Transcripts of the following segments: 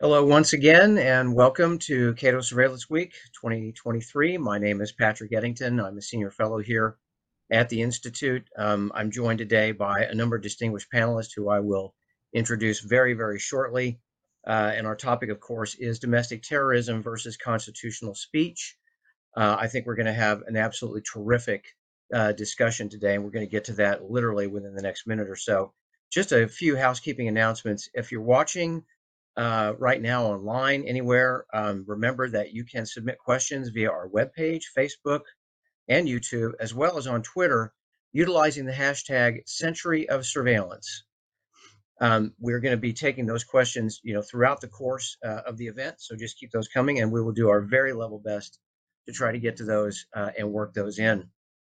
Hello once again, and welcome to Cato Surveillance Week 2023. My name is Patrick Eddington. I'm a senior fellow here at the Institute. I'm joined today by a number of distinguished panelists who I will introduce very, very shortly. And our topic, of course, is domestic terrorism versus constitutional speech. I think we're going to have an absolutely terrific discussion today, and we're going to get to that literally within the next minute or so. Just a few housekeeping announcements. If you're watching right now online anywhere, remember that you can submit questions via our webpage, Facebook, and YouTube, as well as on Twitter, utilizing the hashtag Century of Surveillance. We're going to be taking those questions, throughout the course of the event. So just keep those coming, and we will do our very level best to try to get to those and work those in.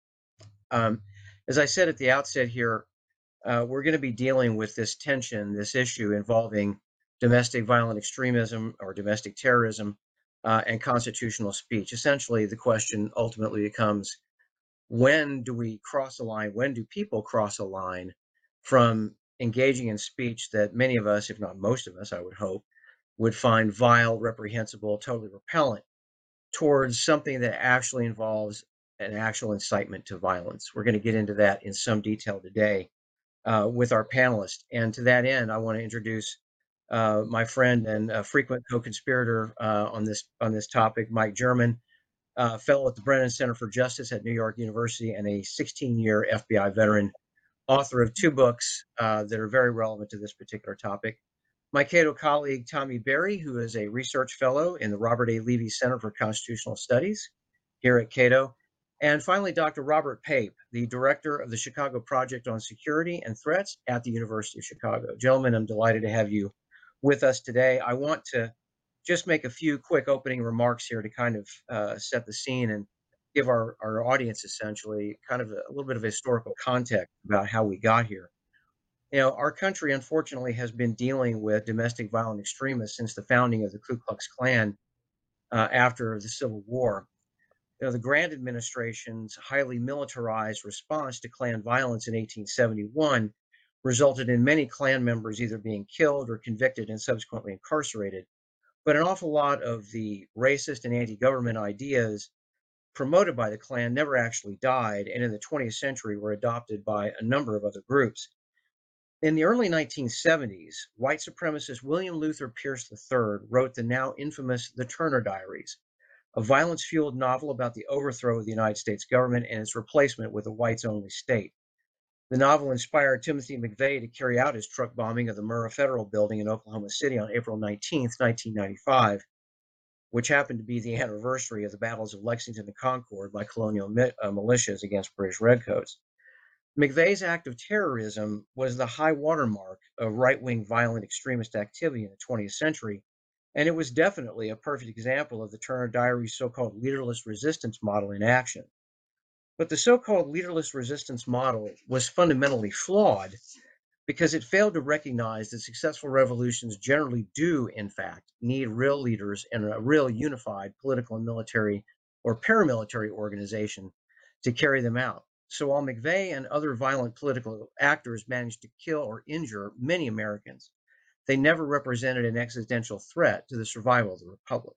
As I said at the outset here, we're going to be dealing with this tension, this issue involving domestic violent extremism or domestic terrorism and constitutional speech. Essentially, the question ultimately becomes, when do we cross a line? When do people cross a line from engaging in speech that many of us, if not most of us, I would hope, would find vile, reprehensible, totally repellent, towards something that actually involves an actual incitement to violence? We're going to get into that in some detail today with our panelists. And to that end, I want to introduce my friend and frequent co-conspirator on this topic, Mike German, fellow at the Brennan Center for Justice at New York University and a 16-year FBI veteran, author of two books that are very relevant to this particular topic. My Cato colleague, Tommy Berry, who is a research fellow in the Robert A. Levy Center for Constitutional Studies here at Cato. And finally, Dr. Robert Pape, the director of the Chicago Project on Security and Threats at the University of Chicago. Gentlemen, I'm delighted to have you with us today. I want to just make a few quick opening remarks here to kind of set the scene and give our audience essentially kind of a little bit of historical context about how we got here. Our country, unfortunately, has been dealing with domestic violent extremists since the founding of the Ku Klux Klan after the Civil War. The Grant administration's highly militarized response to Klan violence in 1871 resulted in many Klan members either being killed or convicted and subsequently incarcerated. But an awful lot of the racist and anti-government ideas promoted by the Klan never actually died, and in the 20th century were adopted by a number of other groups. In the early 1970s, white supremacist William Luther Pierce III wrote the now infamous The Turner Diaries, a violence-fueled novel about the overthrow of the United States government and its replacement with a whites-only state. The novel inspired Timothy McVeigh to carry out his truck bombing of the Murrah Federal Building in Oklahoma City on April 19, 1995, which happened to be the anniversary of the battles of Lexington and Concord by colonial militias against British redcoats. McVeigh's act of terrorism was the high watermark of right-wing violent extremist activity in the 20th century, and it was definitely a perfect example of the Turner Diary's so-called leaderless resistance model in action. But the so-called leaderless resistance model was fundamentally flawed because it failed to recognize that successful revolutions generally do, in fact, need real leaders and a real unified political and military or paramilitary organization to carry them out. So while McVeigh and other violent political actors managed to kill or injure many Americans, they never represented an existential threat to the survival of the Republic.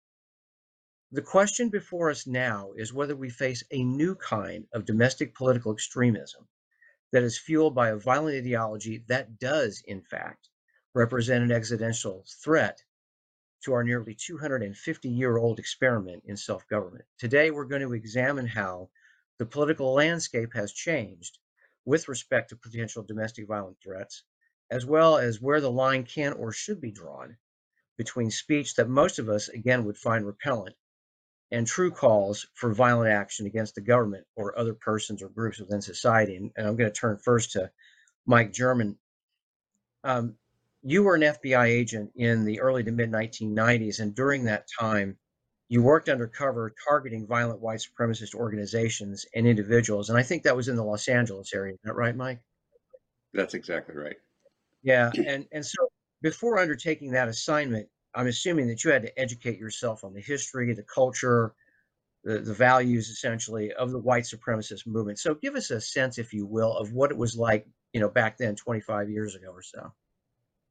The question before us now is whether we face a new kind of domestic political extremism that is fueled by a violent ideology that does, in fact, represent an existential threat to our nearly 250-year-old experiment in self-government. Today, we're going to examine how the political landscape has changed with respect to potential domestic violent threats, as well as where the line can or should be drawn between speech that most of us, again, would find repellent and true calls for violent action against the government or other persons or groups within society. And I'm going to turn first to Mike German. You were an FBI agent in the early to mid 1990s, and during that time, you worked undercover targeting violent white supremacist organizations and individuals. And I think that was in the Los Angeles area. Is that right, Mike? That's exactly right. Yeah. And so before undertaking that assignment, I'm assuming that you had to educate yourself on the history, the culture, the values essentially of the white supremacist movement. So give us a sense, if you will, of what it was like, back then, 25 years ago or so.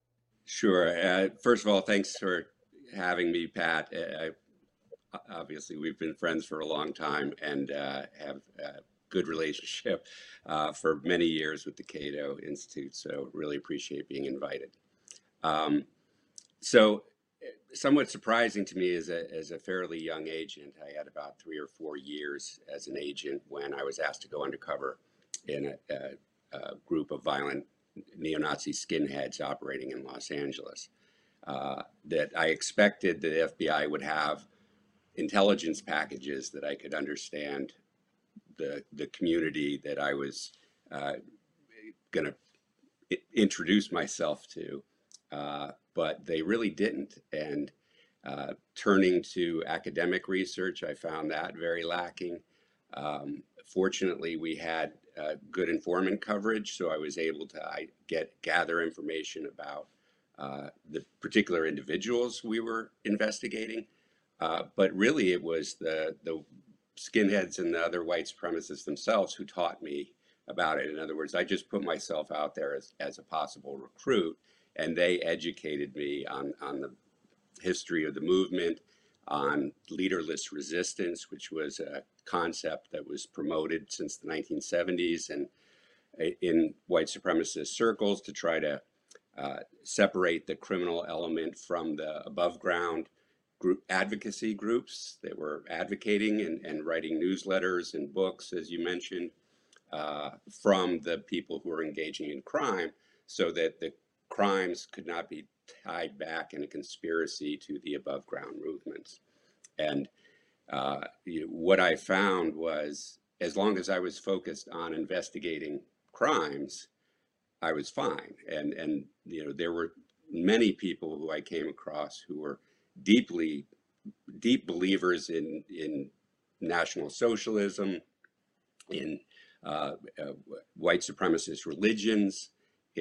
Sure. First of all, thanks for having me, Pat. Obviously, we've been friends for a long time and have a good relationship for many years with the Cato Institute. So, really appreciate being invited. Um, so, Somewhat surprising to me as a fairly young agent, I had about 3 or 4 years as an agent when I was asked to go undercover in a group of violent neo-Nazi skinheads operating in Los Angeles. That I expected the FBI would have intelligence packages that I could understand the community that I was going to introduce myself to, but they really didn't. And turning to academic research, I found that very lacking. Fortunately, we had good informant coverage, so I was able to gather information about the particular individuals we were investigating. But really, it was the skinheads and the other white supremacists themselves who taught me about it. In other words, I just put myself out there as a possible recruit, and they educated me on the history of the movement, on leaderless resistance, which was a concept that was promoted since the 1970s and in white supremacist circles to try to separate the criminal element from the above ground group advocacy groups that were advocating and writing newsletters and books, as you mentioned, from the people who were engaging in crime, so that the crimes could not be tied back in a conspiracy to the above ground movements. And what I found was, as long as I was focused on investigating crimes, I was fine. And there were many people who I came across who were deeply deep believers in National Socialism, in white supremacist religions,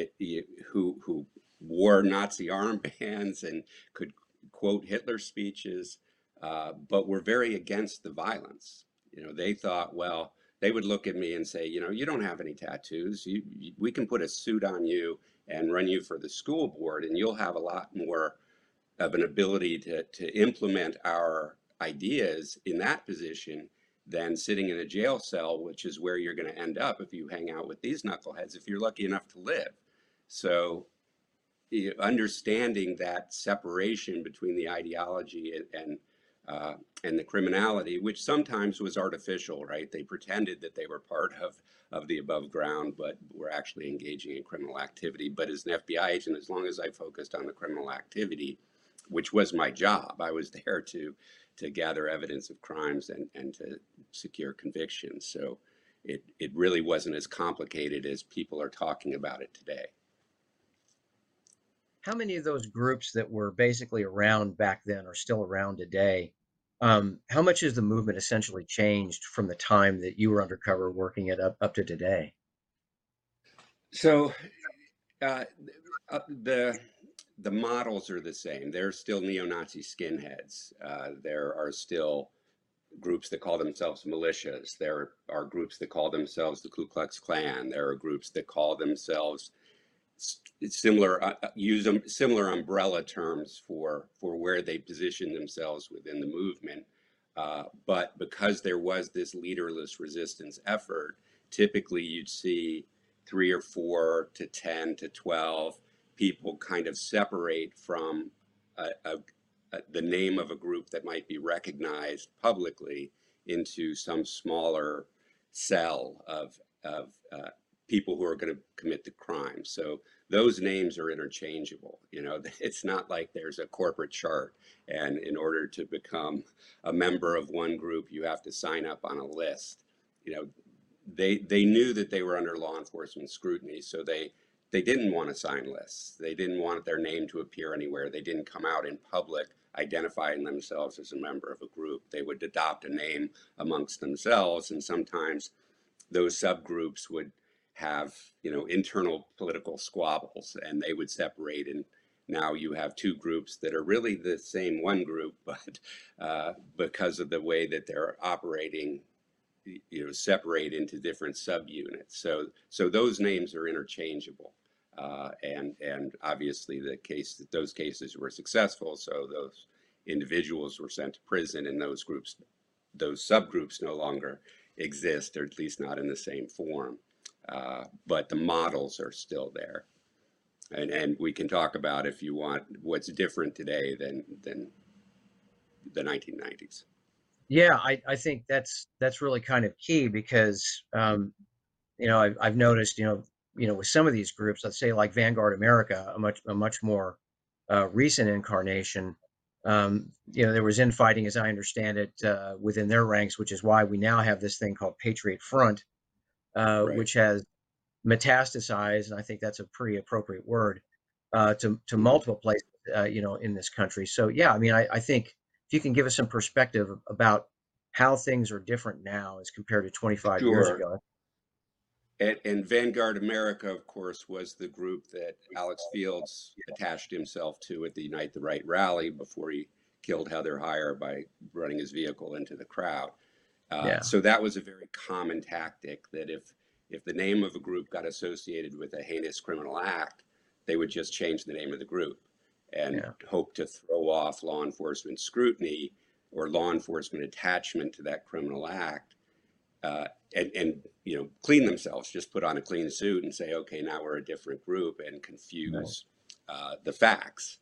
who wore Nazi armbands and could quote Hitler speeches, but were very against the violence. They thought, well, they would look at me and say, you don't have any tattoos. We can put a suit on you and run you for the school board, and you'll have a lot more of an ability to implement our ideas in that position than sitting in a jail cell, which is where you're going to end up if you hang out with these knuckleheads, if you're lucky enough to live. So, understanding that separation between the ideology and the criminality, which sometimes was artificial, right? They pretended that they were part of the above ground, but were actually engaging in criminal activity. But as an FBI agent, as long as I focused on the criminal activity, which was my job, I was there to gather evidence of crimes and to secure convictions. So it really wasn't as complicated as people are talking about it today. How many of those groups that were basically around back then are still around today? How much has the movement essentially changed from the time that you were undercover working it up to today? So uh, the models are the same. There are still neo-Nazi skinheads. There are still groups that call themselves militias. There are groups that call themselves the Ku Klux Klan. There are groups that call themselves similar use similar umbrella terms for where they position themselves within the movement. But because there was this leaderless resistance effort, typically you'd see 3 or 4 to 10 to 12 people kind of separate from the name of a group that might be recognized publicly into some smaller cell of people who are going to commit the crime. So those names are interchangeable. It's not like there's a corporate chart, and in order to become a member of one group, you have to sign up on a list. You know, they knew that they were under law enforcement scrutiny, so they didn't want to sign lists. They didn't want their name to appear anywhere. They didn't come out in public identifying themselves as a member of a group. They would adopt a name amongst themselves, and sometimes those subgroups would have, internal political squabbles, and they would separate. And now you have two groups that are really the same one group, but because of the way that they're operating, separate into different subunits. So those names are interchangeable. And obviously those cases were successful, so those individuals were sent to prison, and those subgroups no longer exist, or at least not in the same form. But the models are still there. And we can talk about, if you want, what's different today than the 1990s. Yeah, I think that's really kind of key because I've noticed with some of these groups, let's say like Vanguard America, a much more recent incarnation. There was infighting, as I understand it, within their ranks, which is why we now have this thing called Patriot Front, Right. which has metastasized, and I think that's a pretty appropriate word, to Hmm. multiple places, in this country. So yeah, I mean, I think if you can give us some perspective about how things are different now as compared to 25 years Sure. ago. And Vanguard America, of course, was the group that Alex Fields attached himself to at the Unite the Right rally before he killed Heather Heyer by running his vehicle into the crowd. Yeah, So that was a very common tactic, that if the name of a group got associated with a heinous criminal act, they would just change the name of the group and yeah, hope to throw off law enforcement scrutiny or law enforcement attachment to that criminal act, uh, and clean themselves, just put on a clean suit and say, okay, now we're a different group, and right. confuse the facts.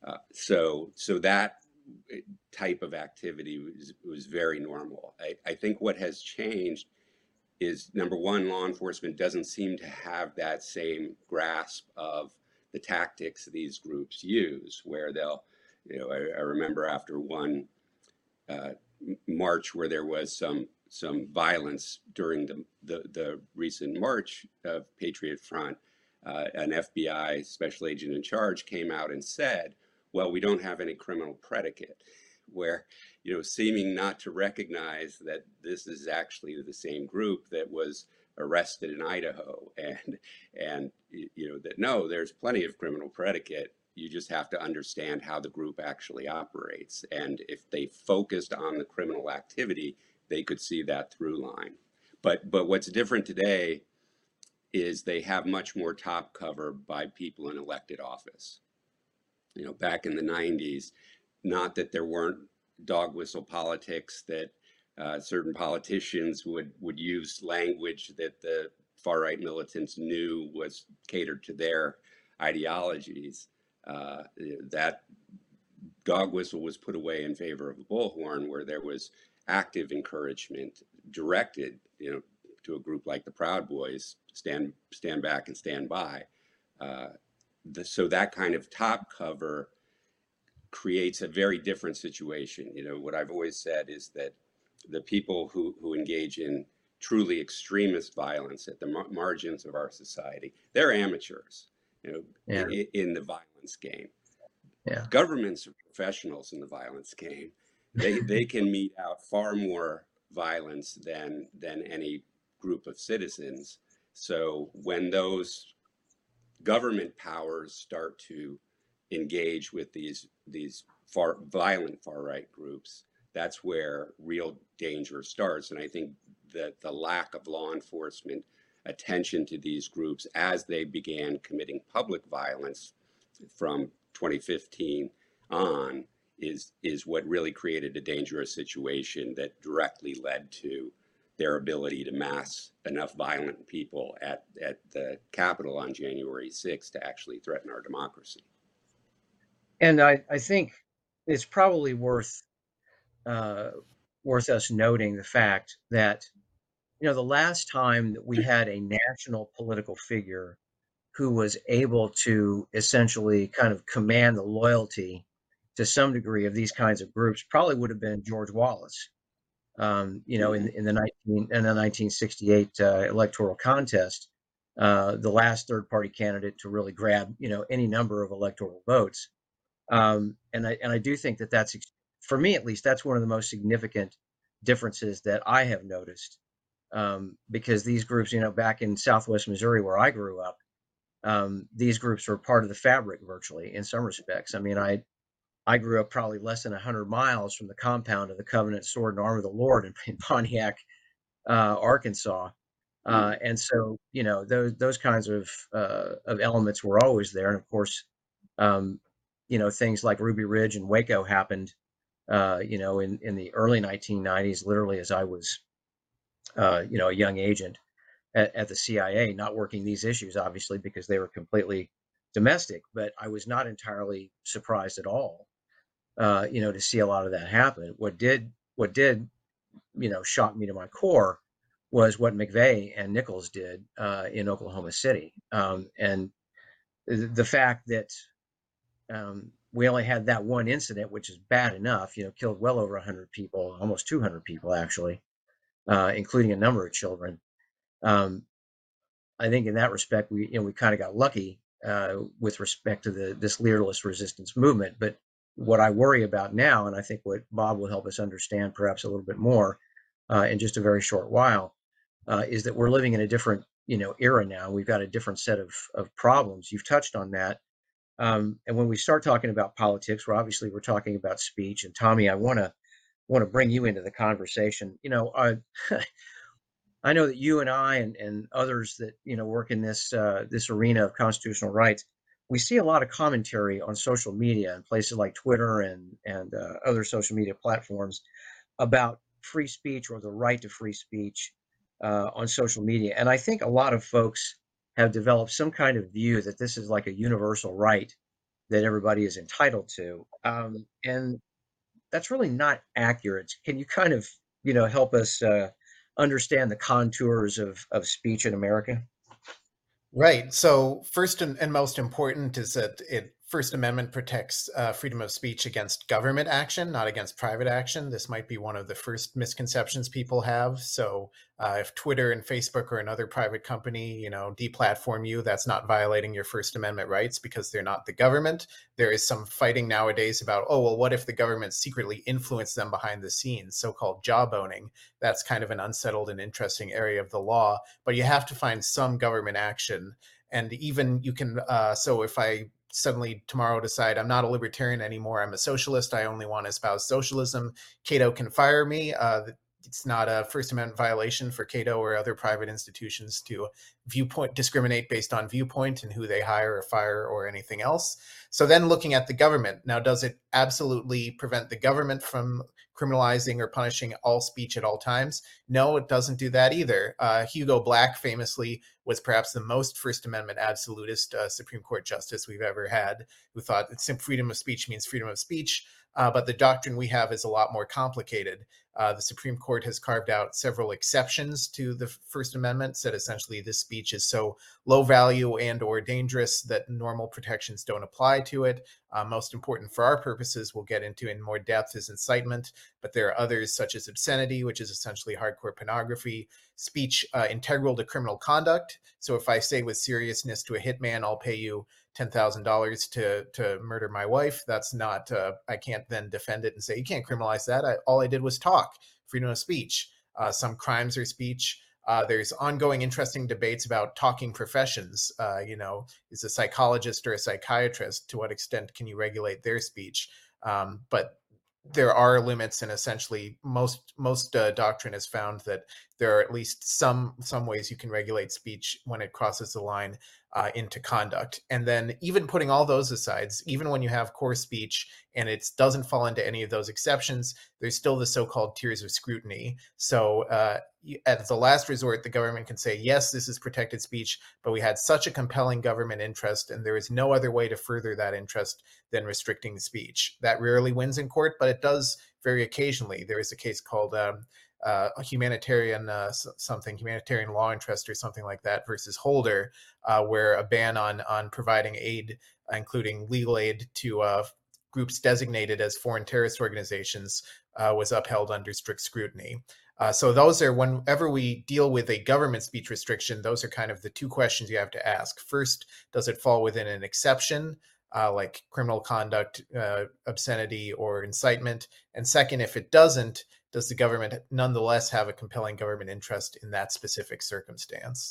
So that type of activity was very normal. I think what has changed is, number one, law enforcement doesn't seem to have that same grasp of the tactics these groups use, where I remember after one uh, march where there was some violence during the recent march of Patriot Front. An FBI special agent in charge came out and said, "Well, we don't have any criminal predicate," where seeming not to recognize that this is actually the same group that was arrested in Idaho, and that no, there's plenty of criminal predicate. You just have to understand how the group actually operates. And if they focused on the criminal activity, they could see that through line. But what's different today is they have much more top cover by people in elected office. Back in the 90s, not that there weren't dog whistle politics, that certain politicians would use language that the far right militants knew was catered to their ideologies. That dog whistle was put away in favor of a bullhorn, where there was active encouragement directed, to a group like the Proud Boys, stand back and stand by. Uh, so that kind of top cover creates a very different situation. What I've always said is that the people who engage in truly extremist violence at the margins of our society, they're amateurs, Yeah, in the violence game. yeah, Governments are professionals in the violence game. They can mete out far more violence than any group of citizens. So when those government powers start to engage with these violent far right groups, that's where real danger starts. And I think that the lack of law enforcement attention to these groups as they began committing public violence from 2015 on is what really created a dangerous situation that directly led to their ability to mass enough violent people at the Capitol on January 6th to actually threaten our democracy. and I think it's probably uh, worth us noting the fact that the last time that we had a national political figure who was able to essentially kind of command the loyalty to some degree of these kinds of groups probably would have been George Wallace. Mm-hmm. In the 1968 electoral contest, the last third party candidate to really grab any number of electoral votes. And I do think that that's, for me at least, that's one of the most significant differences that I have noticed, because these groups, back in Southwest Missouri where I grew up, these groups were part of the fabric virtually in some respects. I mean, I grew up probably less than 100 miles from the compound of the Covenant Sword and Arm of the Lord in Pontiac, Arkansas. And so, those kinds of elements were always there. And of course, um, things like Ruby Ridge and Waco happened, in the early 1990s, literally as I was, a young agent at the CIA, not working these issues, obviously, because they were completely domestic. But I was not entirely surprised at all, to see a lot of that happen. What did shock me to my core was what McVeigh and Nichols did in Oklahoma City, and the fact that we only had that one incident, which is bad enough, killed well over 100 people, almost 200 people actually, including a number of children. Um, I think in that respect, we kind of got lucky with respect to this leaderless resistance movement. But what I worry about now, and I think what Bob will help us understand perhaps a little bit more in just a very short while, is that we're living in a different era now. We've got a different set of problems. You've touched on that. And when we start talking about politics, we're talking about speech. And Tommy, I want to bring you into the conversation. I know that you and I and others that work in this arena of constitutional rights, we see a lot of commentary on social media and places like Twitter and other social media platforms about free speech or the right to free speech on social media. And I think a lot of folks have developed some kind of view that this is like a universal right that everybody is entitled to. And that's really not accurate. Can you kind of, help us understand the contours of speech in America? Right. So, first and most important is that First Amendment protects freedom of speech against government action, not against private action. This might be one of the first misconceptions people have. So, if Twitter and Facebook or another private company, deplatform you, that's not violating your First Amendment rights because they're not the government. There is some fighting nowadays about, oh, well, what if the government secretly influenced them behind the scenes, so-called jawboning? That's kind of an unsettled and interesting area of the law. But you have to find some government action. And even you can, so if I suddenly tomorrow decide I'm not a libertarian anymore, I'm a socialist, I only want to espouse socialism, Cato can fire me. It's not a First Amendment violation for Cato or other private institutions to discriminate based on viewpoint and who they hire or fire or anything else. So then looking at the government, now does it absolutely prevent the government from criminalizing or punishing all speech at all times? No, it doesn't do that either. Hugo Black famously was perhaps the most First Amendment absolutist Supreme Court justice we've ever had, who thought that freedom of speech means freedom of speech. But the doctrine we have is a lot more complicated. The Supreme Court has carved out several exceptions to the First Amendment, said essentially this speech is so low value and or dangerous that normal protections don't apply to it. Most important for our purposes, we'll get into in more depth, is incitement, but there are others such as obscenity, which is essentially hardcore pornography, speech integral to criminal conduct. So if I say with seriousness to a hitman, I'll pay you $10,000 to murder my wife, that's not, I can't then defend it and say, you can't criminalize that. All I did was talk, freedom of speech. Some crimes are speech. There's ongoing interesting debates about talking professions. Is a psychologist or a psychiatrist, to what extent can you regulate their speech? But there are limits, and essentially most doctrine has found that there are at least some ways you can regulate speech when it crosses the line into conduct. And then even putting all those aside, even when you have core speech and it doesn't fall into any of those exceptions, there's still the so-called tiers of scrutiny. So at the last resort, the government can say, yes, this is protected speech, but we had such a compelling government interest and there is no other way to further that interest than restricting the speech. That rarely wins in court, but it does very occasionally. There is a case called a humanitarian law interest or something like that versus Holder, where a ban on providing aid, including legal aid to groups designated as foreign terrorist organizations, was upheld under strict scrutiny. So those are, whenever we deal with a government speech restriction, those are kind of the two questions you have to ask. First, does it fall within an exception, like criminal conduct, obscenity, or incitement? And second, if it doesn't, does the government nonetheless have a compelling government interest in that specific circumstance?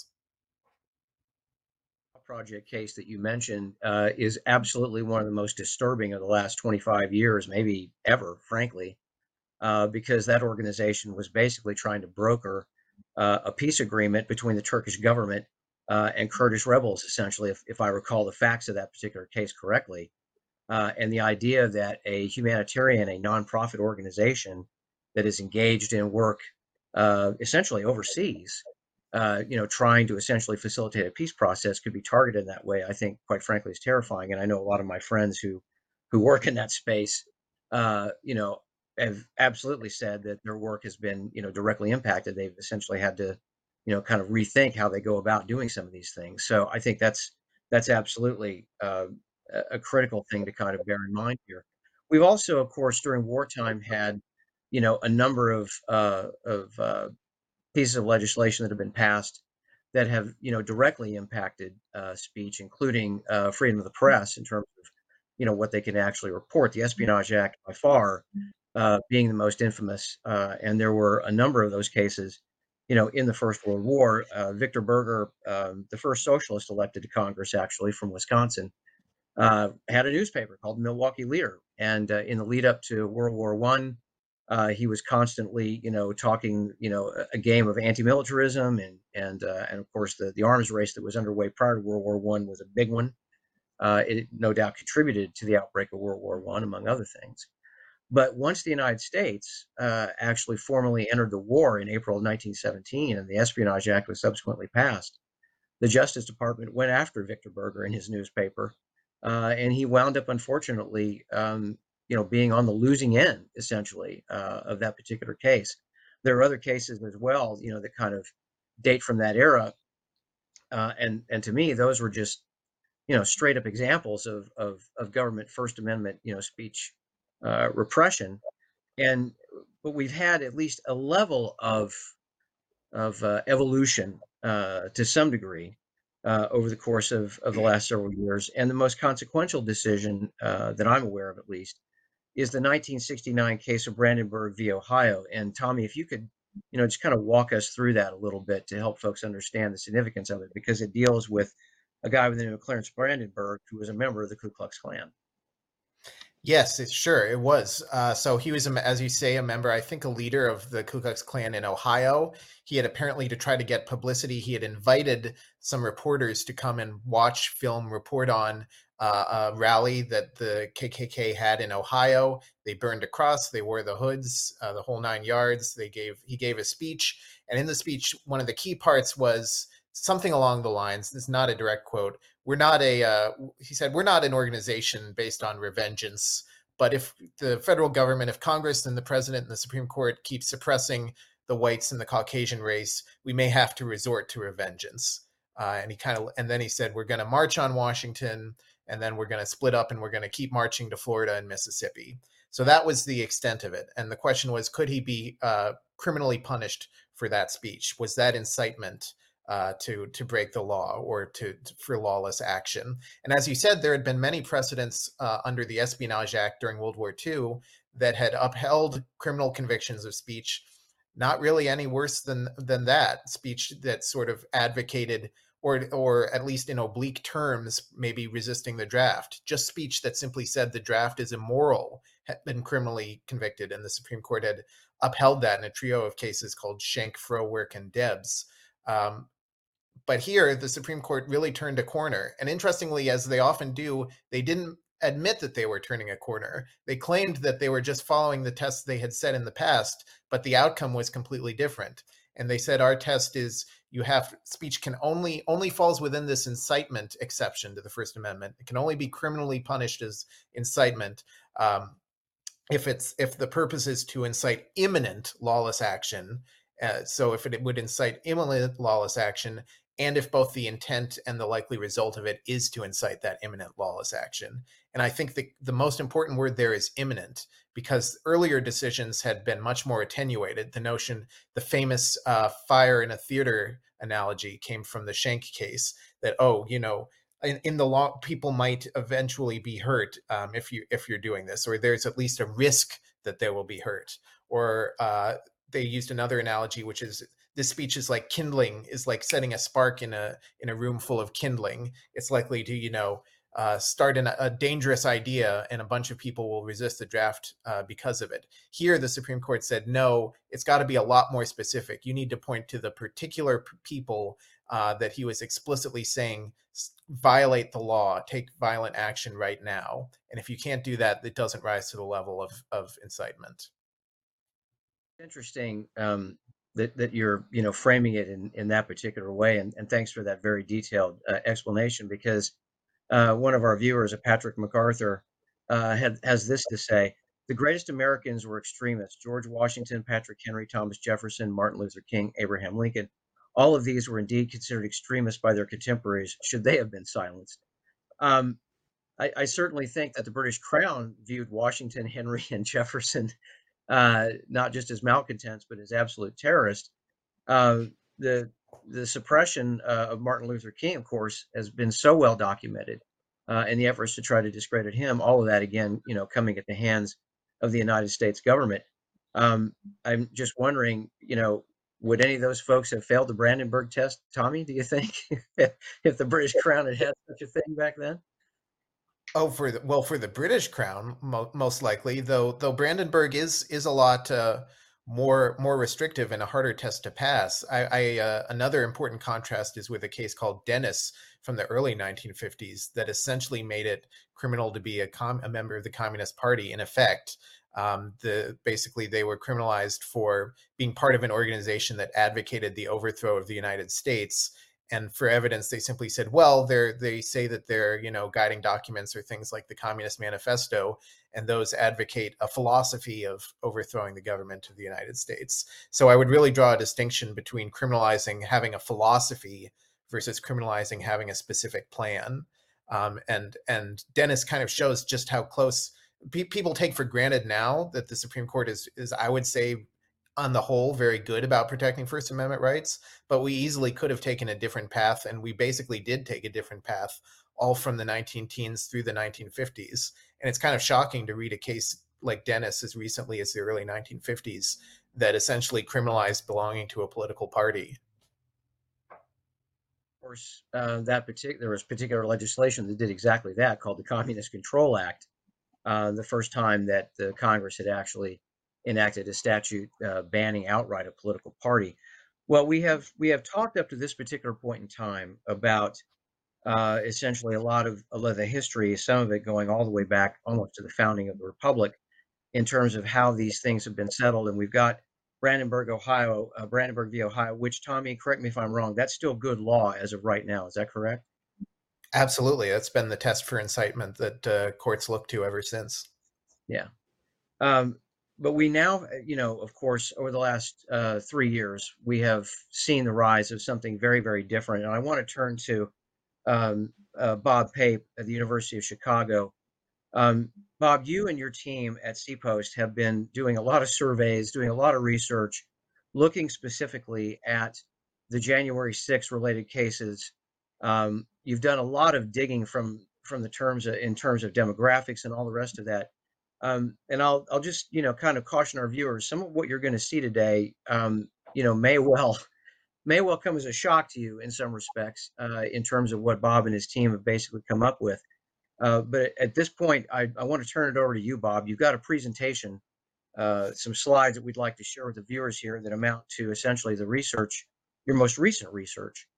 Project case that you mentioned is absolutely one of the most disturbing of the last 25 years, maybe ever, frankly, because that organization was basically trying to broker a peace agreement between the Turkish government and Kurdish rebels, essentially, if I recall the facts of that particular case correctly. And the idea that a humanitarian, a nonprofit organization that is engaged in work essentially overseas, trying to essentially facilitate a peace process could be targeted in that way, I think, quite frankly, is terrifying. And I know a lot of my friends who work in that space, have absolutely said that their work has been, directly impacted. They've essentially had to, kind of rethink how they go about doing some of these things. So I think that's absolutely a critical thing to kind of bear in mind here. We've also, of course, during wartime had, a number of pieces of legislation that have been passed that have, directly impacted speech, including freedom of the press in terms of, what they can actually report. The Espionage Act, by far, being the most infamous, and there were a number of those cases, in the First World War. Victor Berger, the first socialist elected to Congress, actually from Wisconsin, had a newspaper called the Milwaukee Leader, and in the lead up to World War One, he was constantly, talking, a game of anti-militarism, and of course the arms race that was underway prior to World War One was a big one. It no doubt contributed to the outbreak of World War One, among other things. But once the United States actually formally entered the war in April of 1917, and the Espionage Act was subsequently passed, the Justice Department went after Victor Berger in his newspaper, and he wound up, unfortunately, being on the losing end, essentially, of that particular case. There are other cases as well, that kind of date from that era, and to me, those were just, straight up examples of government First Amendment, speech repression, and but we've had at least a level of evolution to some degree over the course of the last several years. And the most consequential decision that I'm aware of, at least, is the 1969 case of Brandenburg v. Ohio. And Tommy, if you could, just kind of walk us through that a little bit to help folks understand the significance of it, because it deals with a guy with the name of Clarence Brandenburg, who was a member of the Ku Klux Klan. Yes, sure it was. So he was, as you say, a member, I think, a leader of the Ku Klux Klan in Ohio. He had apparently, to try to get publicity, he had invited some reporters to come and watch, film, report on a rally that the KKK had in Ohio. They burned a cross, they wore the hoods, the whole 9 yards. He gave a speech, and in the speech, one of the key parts was something along the lines. This is not a direct quote. He said, we're not an organization based on revengeance, but if the federal government, if Congress and the president and the Supreme Court keep suppressing the whites and the Caucasian race, we may have to resort to revengeance. And then he said, we're going to march on Washington, and then we're going to split up, and we're going to keep marching to Florida and Mississippi. So that was the extent of it. And the question was, could he be criminally punished for that speech? Was that incitement to break the law or for lawless action? And as you said, there had been many precedents under the Espionage Act during World War II that had upheld criminal convictions of speech, not really any worse than that speech that sort of advocated or at least in oblique terms, maybe resisting the draft. Just speech that simply said the draft is immoral had been criminally convicted, and the Supreme Court had upheld that in a trio of cases called Schenck, Frohwerk, and Debs. But here, the Supreme Court really turned a corner. And interestingly, as they often do, they didn't admit that they were turning a corner. They claimed that they were just following the tests they had set in the past, but the outcome was completely different. And they said, our test is speech can only falls within this incitement exception to the First Amendment. It can only be criminally punished as incitement if the purpose is to incite imminent lawless action. So if it would incite imminent lawless action, and if both the intent and the likely result of it is to incite that imminent lawless action. And I think the most important word there is imminent, because earlier decisions had been much more attenuated. The famous fire in a theater analogy came from the Schenck case, that, in the law, people might eventually be hurt if you're doing this, or there's at least a risk that they will be hurt. Or they used another analogy, which is, this speech is like kindling, is like setting a spark in a room full of kindling. It's likely to, start a dangerous idea, and a bunch of people will resist the draft because of it. Here, the Supreme Court said, no, it's got to be a lot more specific. You need to point to the particular people that he was explicitly saying violate the law, take violent action right now. And if you can't do that, it doesn't rise to the level of incitement. Interesting that you're framing it in that particular way, and thanks for that very detailed explanation, because one of our viewers, Patrick MacArthur, has this to say: the greatest Americans were extremists: George Washington, Patrick Henry, Thomas Jefferson, Martin Luther King, Abraham Lincoln. All of these were indeed considered extremists by their contemporaries, should they have been silenced. I certainly think that the British Crown viewed Washington, Henry, and Jefferson not just as malcontents, but as absolute terrorists. The suppression of Martin Luther King, of course, has been so well documented, and the efforts to try to discredit him, all of that, again, coming at the hands of the United States government. I'm just wondering, would any of those folks have failed the Brandenburg test, Tommy, do you think, if the British Crown had had such a thing back then? Oh, for the British Crown, most likely, though Brandenburg is a lot more restrictive and a harder test to pass. Another important contrast is with a case called Dennis from the early 1950s that essentially made it criminal to be a member of the Communist Party. In effect, basically they were criminalized for being part of an organization that advocated the overthrow of the United States. And for evidence, they simply said, well, they say that their guiding documents are things like the Communist Manifesto, and those advocate a philosophy of overthrowing the government of the United States. So I would really draw a distinction between criminalizing having a philosophy versus criminalizing having a specific plan. And Dennis kind of shows just how close people take for granted now that the Supreme Court is I would say, on the whole, very good about protecting First Amendment rights, but we easily could have taken a different path, and we basically did take a different path all from the 19-teens through the 1950s. And it's kind of shocking to read a case like Dennis as recently as the early 1950s that essentially criminalized belonging to a political party. Of course, there was particular legislation that did exactly that, called the Communist Control Act, the first time that the Congress had actually enacted a statute banning outright a political party. Well, we have talked up to this particular point in time about essentially a lot of the history, some of it going all the way back almost to the founding of the Republic, in terms of how these things have been settled. And we've got Brandenburg v. Ohio, which, Tommy, correct me if I'm wrong, that's still good law as of right now. Is that correct? Absolutely. That's been the test for incitement that courts look to ever since. Yeah. But we now, of course, over the last 3 years, we have seen the rise of something very, very different. And I want to turn to Bob Pape at the University of Chicago. Bob, you and your team at CPOST have been doing a lot of surveys, doing a lot of research, looking specifically at the January 6th related cases. You've done a lot of digging from the in terms of demographics and all the rest of that. And I'll just, kind of caution our viewers, some of what you're going to see today, may well come as a shock to you in some respects, in terms of what Bob and his team have basically come up with. But at this point, I want to turn it over to you, Bob. You've got a presentation, some slides that we'd like to share with the viewers here that amount to essentially the research, your most recent research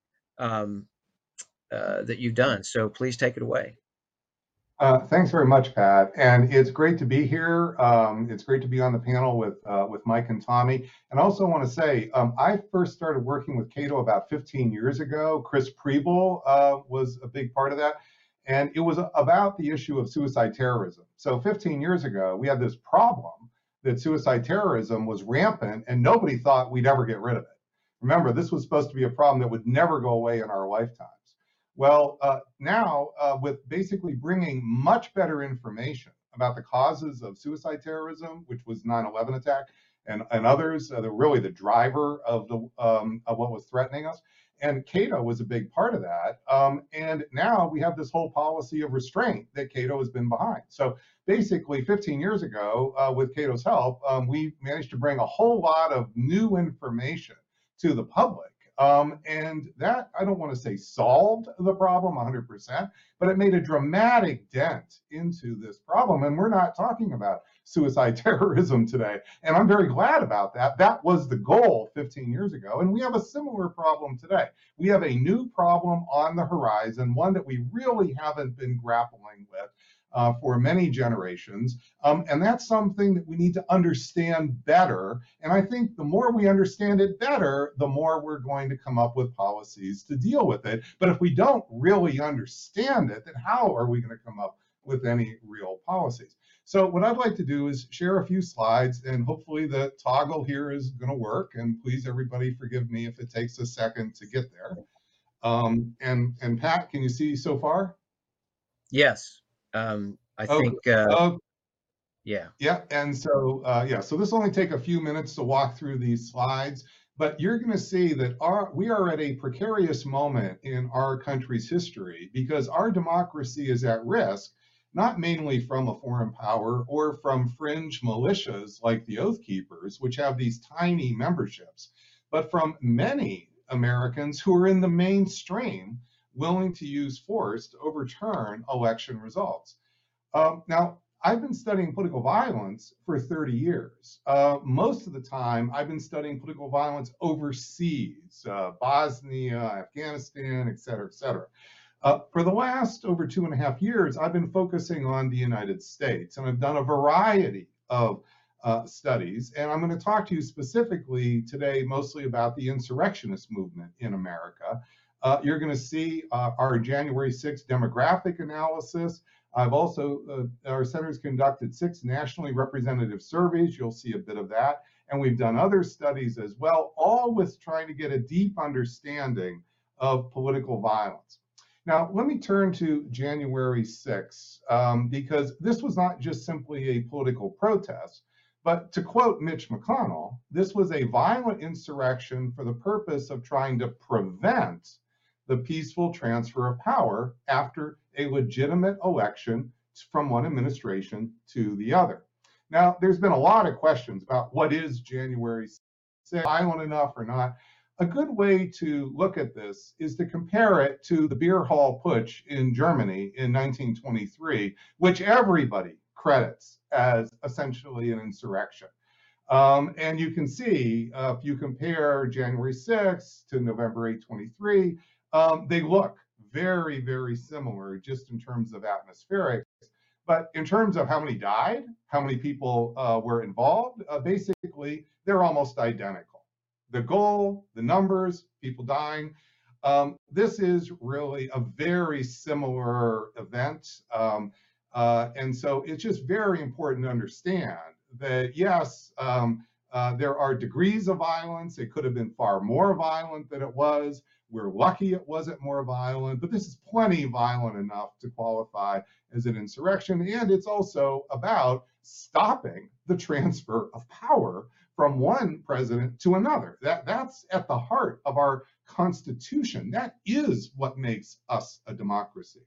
that you've done. So please take it away. Thanks very much, Pat. And it's great to be here. It's great to be on the panel with Mike and Tommy. And I also want to say, I first started working with Cato about 15 years ago. Chris Preble was a big part of that. And it was about the issue of suicide terrorism. So 15 years ago, we had this problem that suicide terrorism was rampant and nobody thought we'd ever get rid of it. Remember, this was supposed to be a problem that would never go away in our lifetimes. Well, now with basically bringing much better information about the causes of suicide terrorism, which was 9/11 attack and others, really the driver of what was threatening us. And Cato was a big part of that. And now we have this whole policy of restraint that Cato has been behind. So basically 15 years ago, with Cato's help, we managed to bring a whole lot of new information to the public And that, I don't want to say solved the problem 100%, but it made a dramatic dent into this problem. And we're not talking about suicide terrorism today. And I'm very glad about that. That was the goal 15 years ago. And we have a similar problem today. We have a new problem on the horizon, one that we really haven't been grappling with for many generations. And that's something that we need to understand better. And I think the more we understand it better, the more we're going to come up with policies to deal with it. But if we don't really understand it, then how are we going to come up with any real policies? So what I'd like to do is share a few slides, and hopefully the toggle here is going to work. And please, everybody, forgive me if it takes a second to get there. And Pat, can you see so far? Yes. I think, yeah. Yeah, and so so this will only take a few minutes to walk through these slides, but you're going to see that we are at a precarious moment in our country's history because our democracy is at risk, not mainly from a foreign power or from fringe militias like the Oath Keepers, which have these tiny memberships, but from many Americans who are in the mainstream willing to use force to overturn election results. Now, I've been studying political violence for 30 years. Most of the time, I've been studying political violence overseas, Bosnia, Afghanistan, et cetera, et cetera. For the last over 2.5 years, I've been focusing on the United States, and I've done a variety of studies. And I'm going to talk to you specifically today mostly about the insurrectionist movement in America. You're going to see our January 6th demographic analysis. I've also, our center's conducted 6 nationally representative surveys. You'll see a bit of that. And we've done other studies as well, all with trying to get a deep understanding of political violence. Now, let me turn to January 6th, because this was not just simply a political protest, but to quote Mitch McConnell, this was a violent insurrection for the purpose of trying to prevent the peaceful transfer of power after a legitimate election from one administration to the other. Now, there's been a lot of questions about what is January 6th, violent enough or not. A good way to look at this is to compare it to the beer hall putsch in Germany in 1923, which everybody credits as essentially an insurrection. And you can see, if you compare January 6th to November 8, 23, they look very, very similar just in terms of atmospherics. But in terms of how many died, how many people were involved, basically, they're almost identical. The goal, the numbers, people dying, this is really a very similar event. And so it's just very important to understand that, yes, there are degrees of violence. It could have been far more violent than it was. We're lucky it wasn't more violent, but this is plenty violent enough to qualify as an insurrection. And it's also about stopping the transfer of power from one president to another. That's at the heart of our Constitution. That is what makes us a democracy.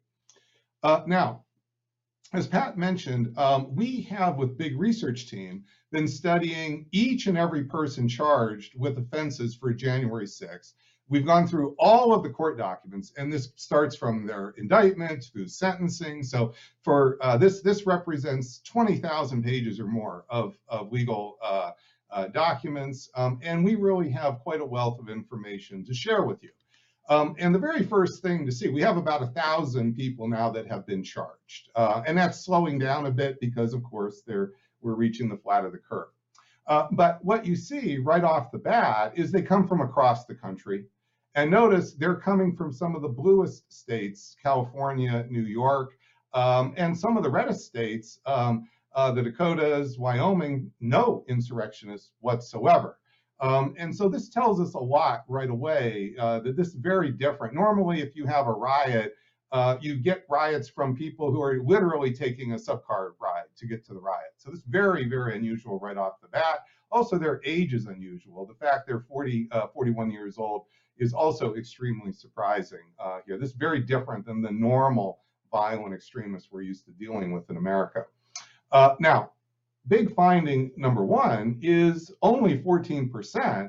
Now, as Pat mentioned, we have, with Big Research Team, been studying each and every person charged with offenses for January 6th. We've gone through all of the court documents, and this starts from their indictment through sentencing. So for this represents 20,000 pages or more of legal documents, and we really have quite a wealth of information to share with you. And the very first thing to see, we have about 1,000 people now that have been charged. And that's slowing down a bit because, of course, we're reaching the flat of the curve. But what you see right off the bat is they come from across the country. And notice they're coming from some of the bluest states, California, New York, and some of the reddest states, the Dakotas, Wyoming, no insurrectionists whatsoever. And so this tells us a lot right away that this is very different. Normally, if you have a riot, you get riots from people who are literally taking a subcar ride to get to the riot. So this is very, very unusual right off the bat. Also, their age is unusual. The fact they're 41 years old is also extremely surprising here. This is very different than the normal violent extremists we're used to dealing with in America. Now, big finding number one is only 14%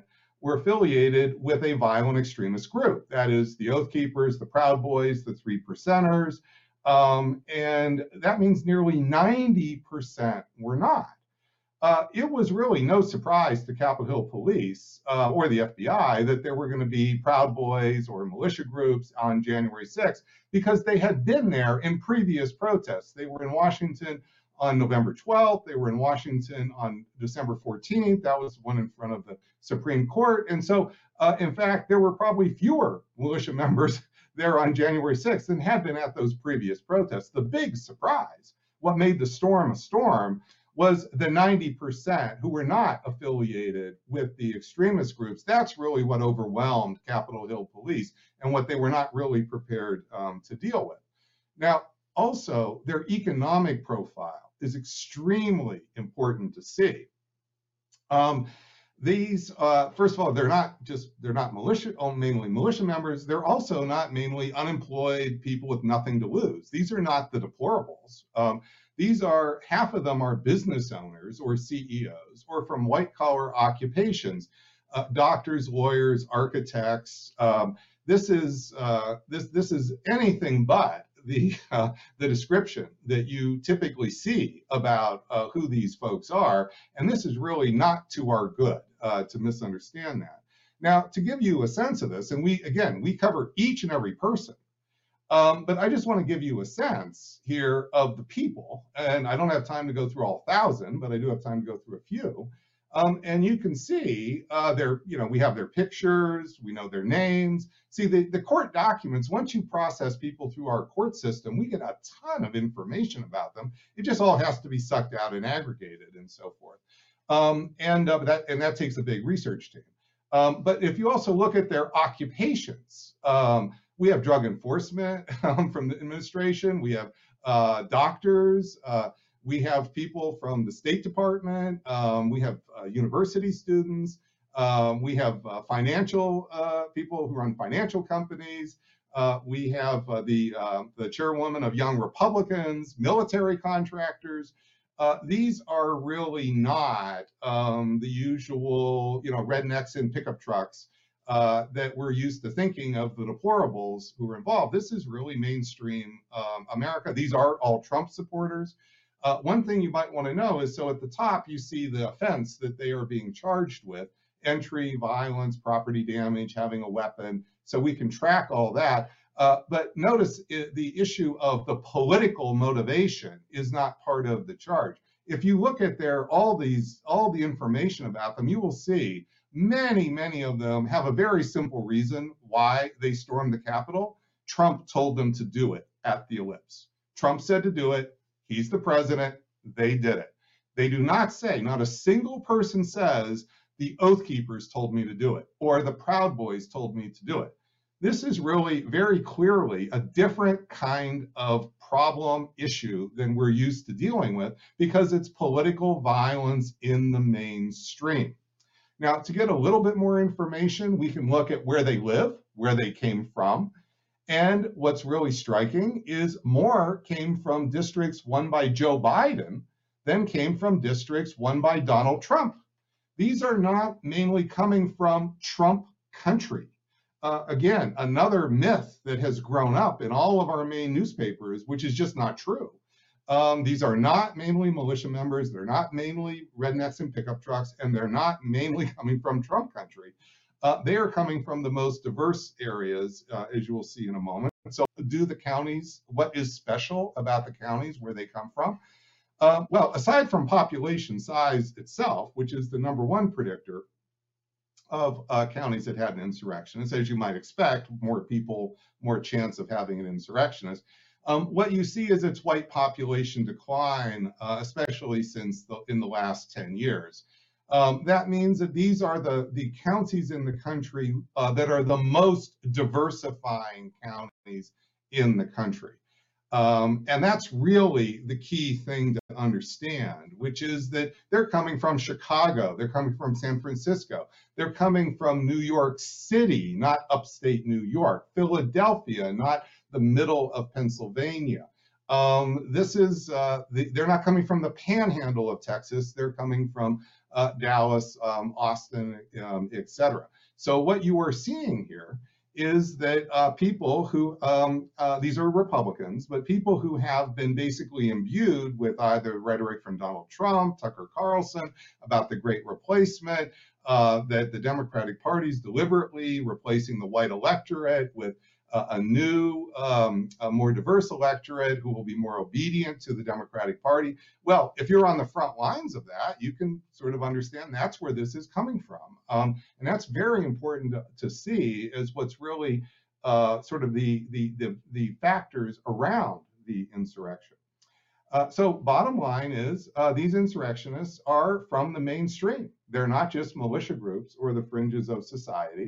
were affiliated with a violent extremist group. That is the Oath Keepers, the Proud Boys, the Three Percenters, and that means nearly 90% were not. It was really no surprise to Capitol Hill Police or the FBI that there were going to be Proud Boys or militia groups on January 6th, because they had been there in previous protests. They were in Washington on November 12th. They were in Washington on December 14th. That was one in front of the Supreme Court. And so, in fact, there were probably fewer militia members there on January 6th than had been at those previous protests. The big surprise, what made the storm a storm, was the 90% who were not affiliated with the extremist groups. That's really what overwhelmed Capitol Hill Police and what they were not really prepared to deal with. Now, also, their economic profile is extremely important to see. These, first of all, they're not militia, mainly militia members. They're also not mainly unemployed people with nothing to lose. These are not the deplorables. These are, half of them are business owners or CEOs or from white collar occupations, doctors, lawyers, architects. This is anything but the description that you typically see about who these folks are, and this is really not to our good to misunderstand that. Now, to give you a sense of this, and we cover each and every person, but I just want to give you a sense here of the people, and I don't have time to go through all 1,000, but I do have time to go through a few. And you can see we have their pictures, we know their names. See, the court documents, once you process people through our court system, we get a ton of information about them. It just all has to be sucked out and aggregated and so forth. And that takes a big research team. But if you also look at their occupations, we have drug enforcement from the administration, we have doctors, we have people from the State Department, we have university students, we have financial people who run financial companies, we have the chairwoman of Young Republicans, military contractors. These are really not the usual, rednecks in pickup trucks that we're used to thinking of the deplorables who are involved. This is really mainstream America. These are all Trump supporters. One thing you might want to know is, so at the top, you see the offense that they are being charged with: entry, violence, property damage, having a weapon. So we can track all that. But notice the issue of the political motivation is not part of the charge. If you look at all the information about them, you will see many of them have a very simple reason why they stormed the Capitol. Trump told them to do it at the Ellipse. Trump said to do it. He's the president. They did it. They do not say, not a single person says, the Oath Keepers told me to do it, or the Proud Boys told me to do it. This is really very clearly a different kind of problem issue than we're used to dealing with, because it's political violence in the mainstream. Now, to get a little bit more information, we can look at where they live, where they came from. And what's really striking is more came from districts won by Joe Biden than came from districts won by Donald Trump. These are not mainly coming from Trump country. Again, another myth that has grown up in all of our main newspapers, which is just not true. These are not mainly militia members. They're not mainly rednecks in pickup trucks, and they're not mainly coming from Trump country. They are coming from the most diverse areas, as you will see in a moment. So do the counties, what is special about the counties where they come from? Well, aside from population size itself, which is the #1 predictor of counties that had an insurrectionist, as you might expect, more people, more chance of having an insurrectionist. What you see is its white population decline, especially since in the last 10 years. That means that these are the counties in the country that are the most diversifying counties in the country. And that's really the key thing to understand, which is that they're coming from Chicago, they're coming from San Francisco, they're coming from New York City, not upstate New York, Philadelphia, not the middle of Pennsylvania. This is, they're not coming from the panhandle of Texas. They're coming from Dallas, Austin, etc. So what you are seeing here is that people who, these are Republicans, but people who have been basically imbued with either rhetoric from Donald Trump, Tucker Carlson, about the Great Replacement, that the Democratic Party is deliberately replacing the white electorate with a new, a more diverse electorate who will be more obedient to the Democratic Party. Well, if you're on the front lines of that, you can sort of understand that's where this is coming from. And that's very important to see as what's really sort of the factors around the insurrection. So bottom line is these insurrectionists are from the mainstream. They're not just militia groups or the fringes of society.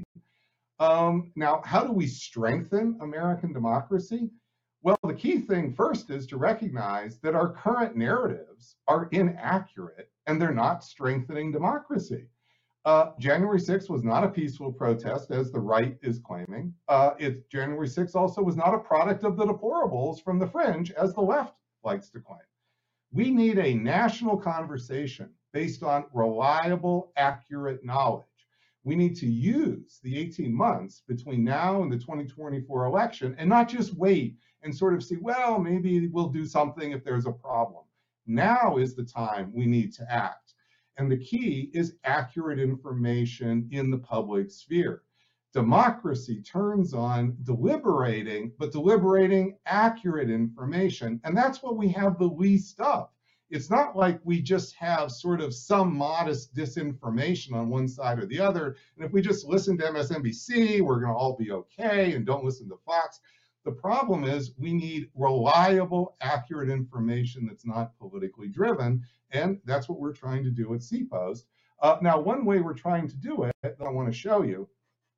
Now, how do we strengthen American democracy? Well, the key thing first is to recognize that our current narratives are inaccurate and they're not strengthening democracy. January 6th was not a peaceful protest, as the right is claiming. January 6th also was not a product of the deplorables from the fringe, as the left likes to claim. We need a national conversation based on reliable, accurate knowledge. We need to use the 18 months between now and the 2024 election and not just wait and sort of see, well, maybe we'll do something if there's a problem. Now is the time we need to act. And the key is accurate information in the public sphere. Democracy turns on deliberating, but deliberating accurate information. And that's what we have the least of. It's not like we just have sort of some modest disinformation on one side or the other. And if we just listen to MSNBC, we're going to all be okay and don't listen to Fox. The problem is we need reliable, accurate information that's not politically driven. And that's what we're trying to do at CPost. Now, one way we're trying to do it that I want to show you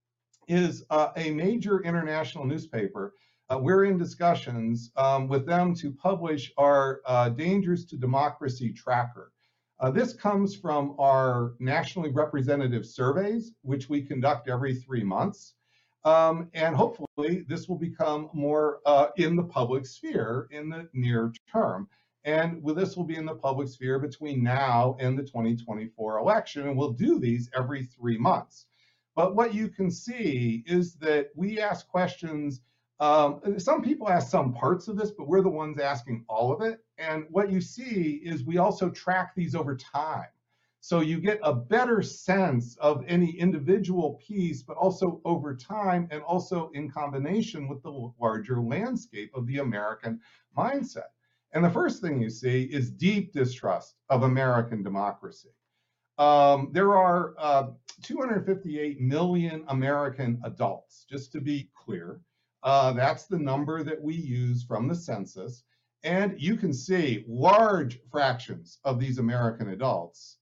is a major international newspaper. We're in discussions with them to publish our Dangers to Democracy tracker. This comes from our nationally representative surveys, which we conduct every 3 months. And hopefully this will become more in the public sphere in the near term. And this will be in the public sphere between now and the 2024 election. And we'll do these every 3 months. But what you can see is that we ask questions. Some people ask some parts of this, but we're the ones asking all of it. And what you see is we also track these over time. So you get a better sense of any individual piece, but also over time and also in combination with the larger landscape of the American mindset. And the first thing you see is deep distrust of American democracy. There are 258 million American adults, just to be clear. That's the number that we use from the census. And you can see large fractions of these American adults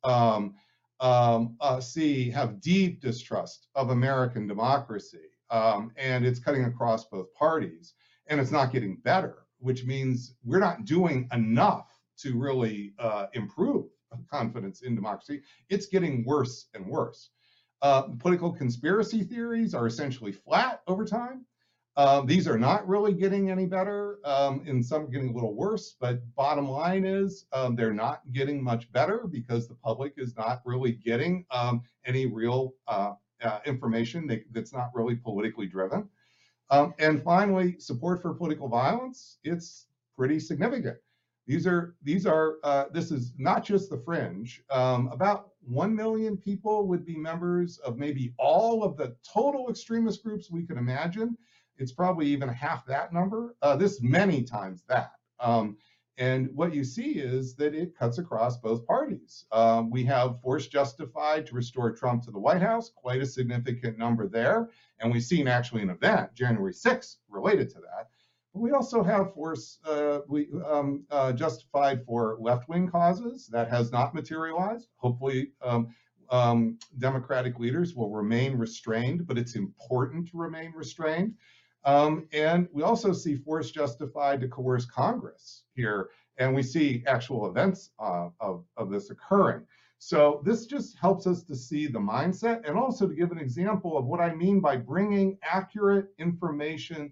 have deep distrust of American democracy. And it's cutting across both parties. And it's not getting better, which means we're not doing enough to really improve confidence in democracy. It's getting worse and worse. Political conspiracy theories are essentially flat over time. These are not really getting any better, and some getting a little worse, but bottom line is they're not getting much better because the public is not really getting any real information that's not really politically driven. And finally, support for political violence, it's pretty significant. This is not just the fringe. About 1 million people would be members of maybe all of the total extremist groups we could imagine. It's probably even half that number. This many times that. And what you see is that it cuts across both parties. We have Force Justified to restore Trump to the White House, quite a significant number there. And we've seen actually an event, January 6th, related to that. But we also have Force Justified for left-wing causes. That has not materialized. Hopefully, Democratic leaders will remain restrained, but it's important to remain restrained. And we also see Force Justified to coerce Congress here, and we see actual events of this occurring. So this just helps us to see the mindset and also to give an example of what I mean by bringing accurate information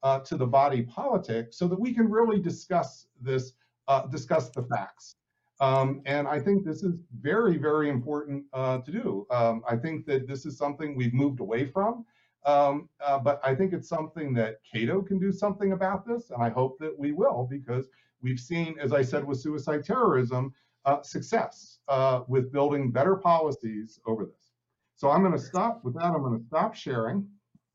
to the body politic so that we can really discuss this, discuss the facts. And I think this is very, very important to do. I think that this is something we've moved away from, but I think it's something that Cato can do something about this, and I hope that we will, because we've seen, as I said, with suicide terrorism, success with building better policies over this. So I'm going to stop with that. I'm going to stop sharing.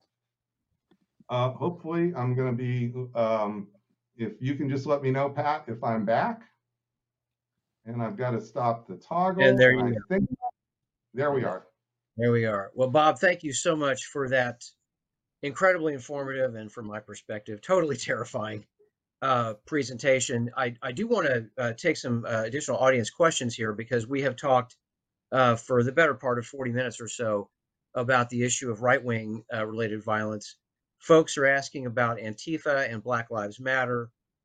Hopefully I'm going to be, if you can just let me know, Pat, if I'm back. And I've got to stop the toggle. And there and you I go. think there we are. There we are. Well, Bob, thank you so much for that incredibly informative and, from my perspective, totally terrifying presentation. I do want to take some additional audience questions here, because we have talked for the better part of 40 minutes or so about the issue of right-wing related violence. Folks are asking about Antifa and Black Lives Matter.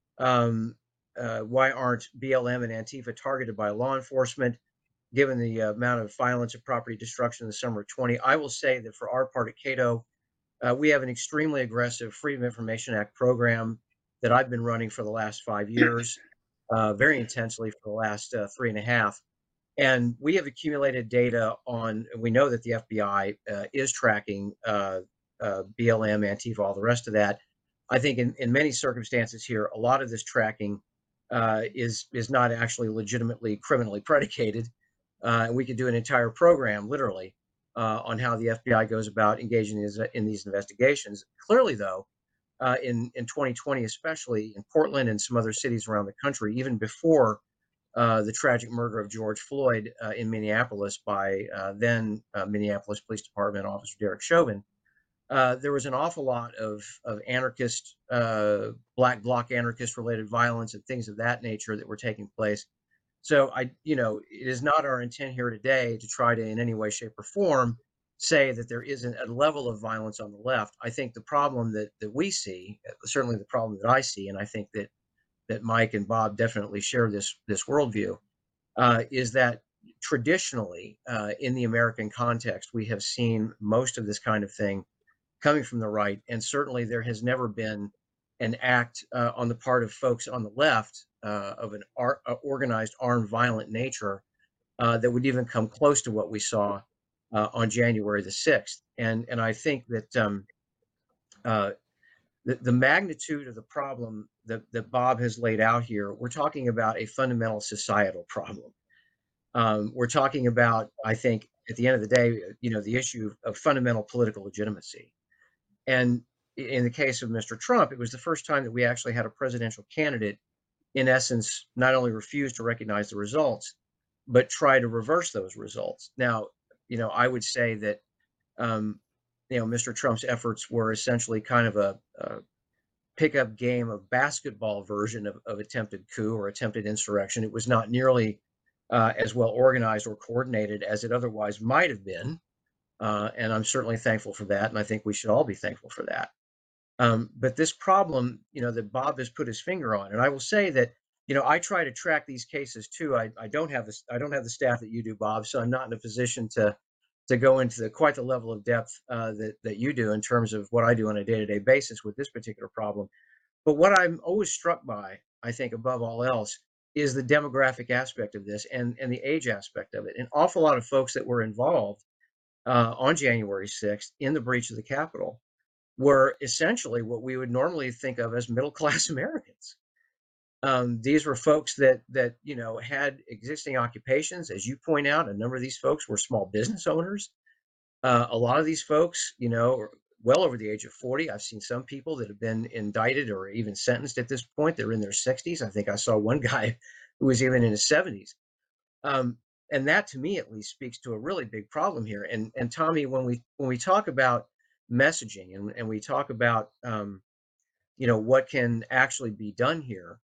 Why aren't BLM and Antifa targeted by law enforcement, given the amount of violence and property destruction in the summer of 20? I will say that for our part at Cato, we have an extremely aggressive Freedom of Information Act program that I've been running for the last 5 years, very intensely for the last 3.5. And we have accumulated data on, we know that the FBI is tracking BLM, Antifa, all the rest of that. I think in many circumstances here, a lot of this tracking is not actually legitimately criminally predicated. We could do an entire program, literally, on how the FBI goes about engaging in these investigations. Clearly, though, in 2020, especially in Portland and some other cities around the country, even before the tragic murder of George Floyd in Minneapolis by then Minneapolis Police Department Officer Derek Chauvin, there was an awful lot of anarchist, Black Bloc anarchist related violence and things of that nature that were taking place. So it is not our intent here today to try to in any way, shape, or form say that there isn't a level of violence on the left. I think the problem that we see, certainly the problem that I see, and I think that Mike and Bob definitely share this worldview, is that traditionally in the American context, we have seen most of this kind of thing coming from the right, and certainly there has never been an act on the part of folks on the left of an organized, armed, violent nature that would even come close to what we saw on January the 6th. And I think that the magnitude of the problem that Bob has laid out here, we're talking about a fundamental societal problem. We're talking about, I think, at the end of the day, the issue of fundamental political legitimacy. And in the case of Mr. Trump, it was the first time that we actually had a presidential candidate, in essence, not only refuse to recognize the results, but try to reverse those results. Now, I would say that, Mr. Trump's efforts were essentially kind of a pickup game of basketball version of attempted coup or attempted insurrection. It was not nearly as well organized or coordinated as it otherwise might have been. And I'm certainly thankful for that. And I think we should all be thankful for that. But this problem, that Bob has put his finger on, and I will say that, I try to track these cases too. I don't have the staff that you do, Bob, so I'm not in a position to go into quite the level of depth that you do in terms of what I do on a day-to-day basis with this particular problem. But what I'm always struck by, I think, above all else, is the demographic aspect of this and the age aspect of it. An awful lot of folks that were involved on January 6th in the breach of the Capitol were essentially what we would normally think of as middle-class Americans. These were folks that had existing occupations. As you point out, a number of these folks were small business owners. A lot of these folks, are well over the age of 40. I've seen some people that have been indicted or even sentenced at this point. They're in their 60s. I think I saw one guy who was even in his 70s. And that, to me, at least, speaks to a really big problem here. And Tommy, when we talk about messaging and we talk about what can actually be done here,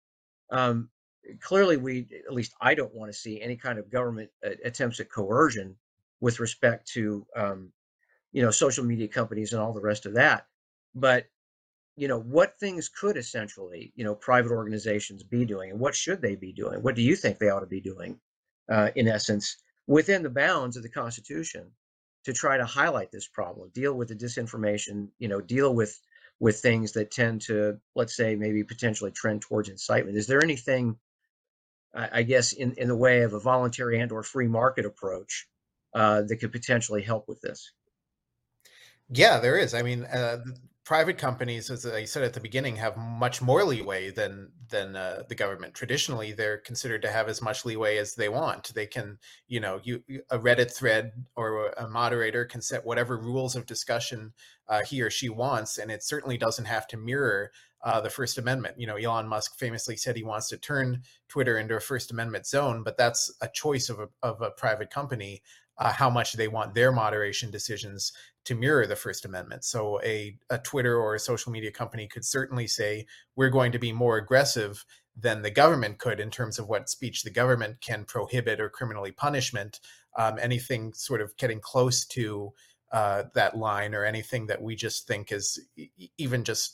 clearly at least I don't want to see any kind of government attempts at coercion with respect to social media companies and all the rest of that. But what things could essentially private organizations be doing, and what should they be doing? What do you think they ought to be doing? In essence, within the bounds of the Constitution, to try to highlight this problem, deal with the disinformation, deal with with things that tend to, let's say, maybe potentially trend towards incitement. Is there anything, I guess, in the way of a voluntary and or free market approach that could potentially help with this? Yeah, there is. I mean, private companies, as I said at the beginning, have much more leeway than the government. Traditionally, they're considered to have as much leeway as they want. They can, a Reddit thread or a moderator can set whatever rules of discussion he or she wants, and it certainly doesn't have to mirror the First Amendment. Elon Musk famously said he wants to turn Twitter into a First Amendment zone, but that's a choice of a private company. How much they want their moderation decisions to mirror the First Amendment. So a Twitter or a social media company could certainly say, we're going to be more aggressive than the government could in terms of what speech the government can prohibit or criminally punishment. Anything sort of getting close to that line, or anything that we just think is even just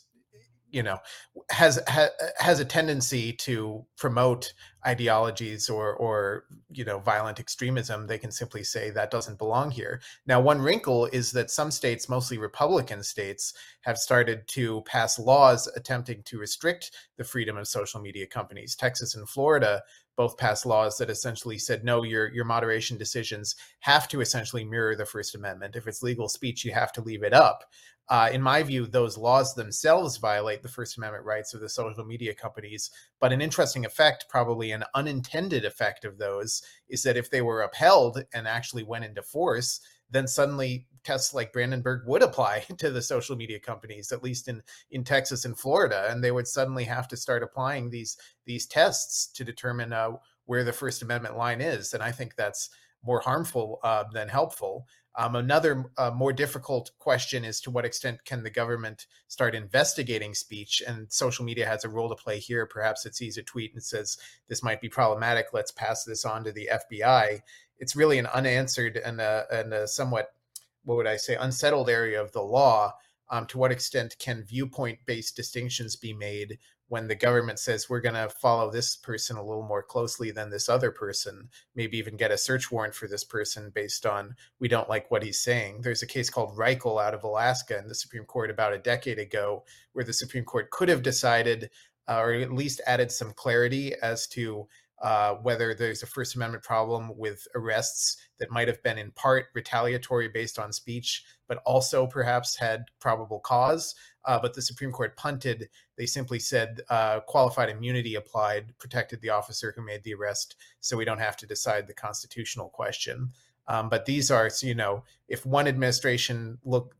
has a tendency to promote ideologies or violent extremism, they can simply say that doesn't belong here. Now, one wrinkle is that some states, mostly Republican states, have started to pass laws attempting to restrict the freedom of social media companies. Texas and Florida both passed laws that essentially said, no, your moderation decisions have to essentially mirror the First Amendment. If it's legal speech, you have to leave it up. In my view, those laws themselves violate the First Amendment rights of the social media companies. But an interesting effect, probably an unintended effect of those, is that if they were upheld and actually went into force, then suddenly tests like Brandenburg would apply to the social media companies, at least in Texas and Florida, and they would suddenly have to start applying these tests to determine where the First Amendment line is. And I think that's more harmful than helpful. Another more difficult question is, to what extent can the government start investigating speech? And social media has a role to play here. Perhaps it sees a tweet and says, this might be problematic, let's pass this on to the FBI. It's really an unanswered and a somewhat, what would I say, unsettled area of the law. To what extent can viewpoint-based distinctions be made when the government says, we're going to follow this person a little more closely than this other person, maybe even get a search warrant for this person based on, we don't like what he's saying. There's a case called Reichel out of Alaska in the Supreme Court about a decade ago, where the Supreme Court could have decided, or at least added some clarity as to whether there's a First Amendment problem with arrests that might have been in part retaliatory based on speech, but also perhaps had probable cause. But the Supreme Court punted. They simply said qualified immunity applied, protected the officer who made the arrest, so we don't have to decide the constitutional question. But these are, if one administration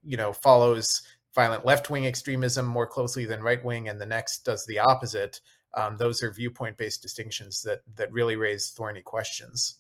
follows violent left-wing extremism more closely than right-wing, and the next does the opposite, those are viewpoint-based distinctions that really raise thorny questions.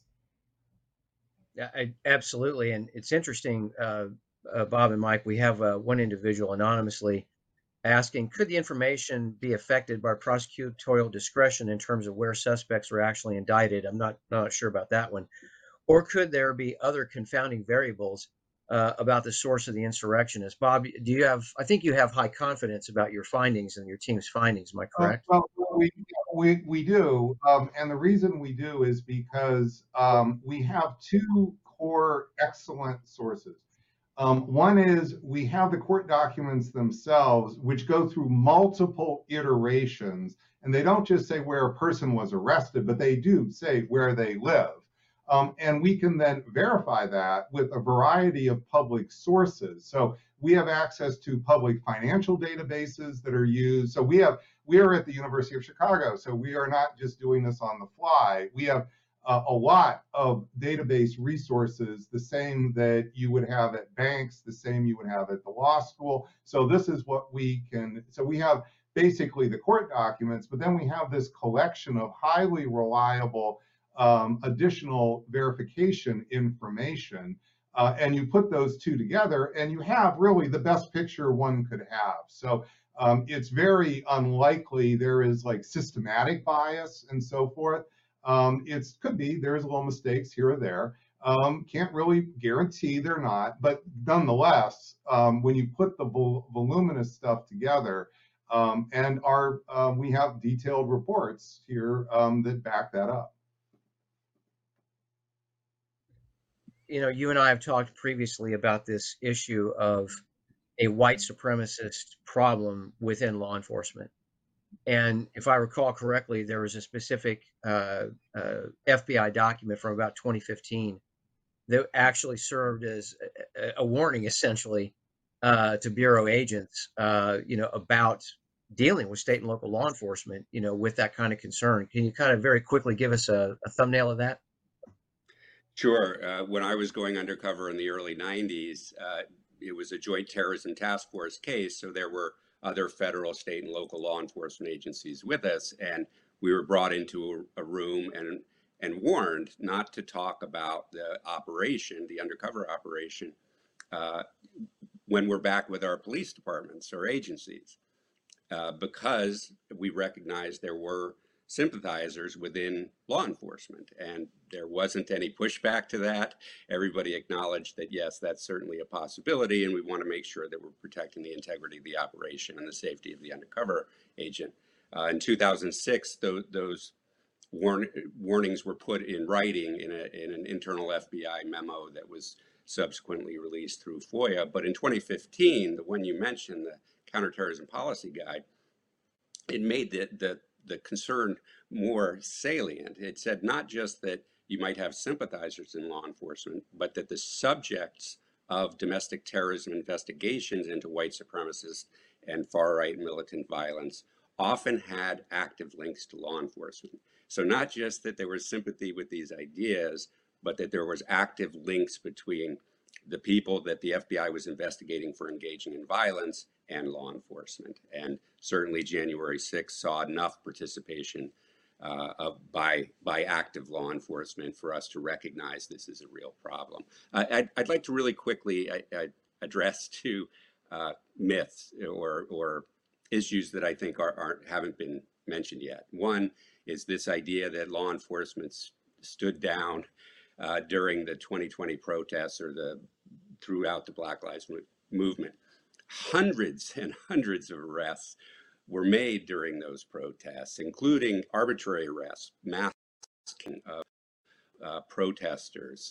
Yeah, absolutely. And it's interesting, Bob and Mike, we have one individual anonymously asking, could the information be affected by prosecutorial discretion in terms of where suspects are actually indicted? I'm not sure about that one. Or could there be other confounding variables about the source of the insurrectionists? Bob, I think you have high confidence about your findings and your team's findings. Am I correct? Well, we do. And the reason we do is because we have two core excellent sources. One is we have the court documents themselves, which go through multiple iterations. And they don't just say where a person was arrested, but they do say where they live. And we can then verify that with a variety of public sources. So we have access to public financial databases that are used. So we are at the University of Chicago, so we are not just doing this on the fly. We have a lot of database resources, the same that you would have at banks, the same you would have at the law school. So this is what we can, so we have basically the court documents, but then we have this collection of highly reliable additional verification information. And you put those two together and you have really the best picture one could have. So it's very unlikely there is like systematic bias and so forth. It could be, there's little mistakes here or there. Can't really guarantee they're not, but nonetheless, when you put the voluminous stuff together, and we have detailed reports here that back that up. You and I have talked previously about this issue of a white supremacist problem within law enforcement. And if I recall correctly, there was a specific FBI document from about 2015 that actually served as a warning, essentially, to bureau agents, about dealing with state and local law enforcement, with that kind of concern. Can you kind of very quickly give us a thumbnail of that? Sure. When I was going undercover in the early 90s, it was a joint terrorism task force case. So there were other federal, state, and local law enforcement agencies with us. And we were brought into a room and warned not to talk about the operation, the undercover operation, when we're back with our police departments or agencies, because we recognized there were sympathizers within law enforcement, and there wasn't any pushback to that. Everybody acknowledged that, yes, that's certainly a possibility, and we want to make sure that we're protecting the integrity of the operation and the safety of the undercover agent. In 2006, those warnings were put in writing in an internal FBI memo that was subsequently released through FOIA. But in 2015, the one you mentioned, the Counterterrorism Policy Guide, it made the concern more salient. It said not just that you might have sympathizers in law enforcement, but that the subjects of domestic terrorism investigations into white supremacist and far-right militant violence often had active links to law enforcement. So not just that there was sympathy with these ideas, but that there was active links between the people that the FBI was investigating for engaging in violence and law enforcement. And certainly January 6th saw enough participation by active law enforcement for us to recognize this is a real problem. I'd like to really quickly address two myths or issues that I think haven't been mentioned yet. One is this idea that law enforcement stood down during the 2020 protests or throughout the Black Lives Movement. Hundreds and hundreds of arrests were made during those protests, including arbitrary arrests, masking of protesters,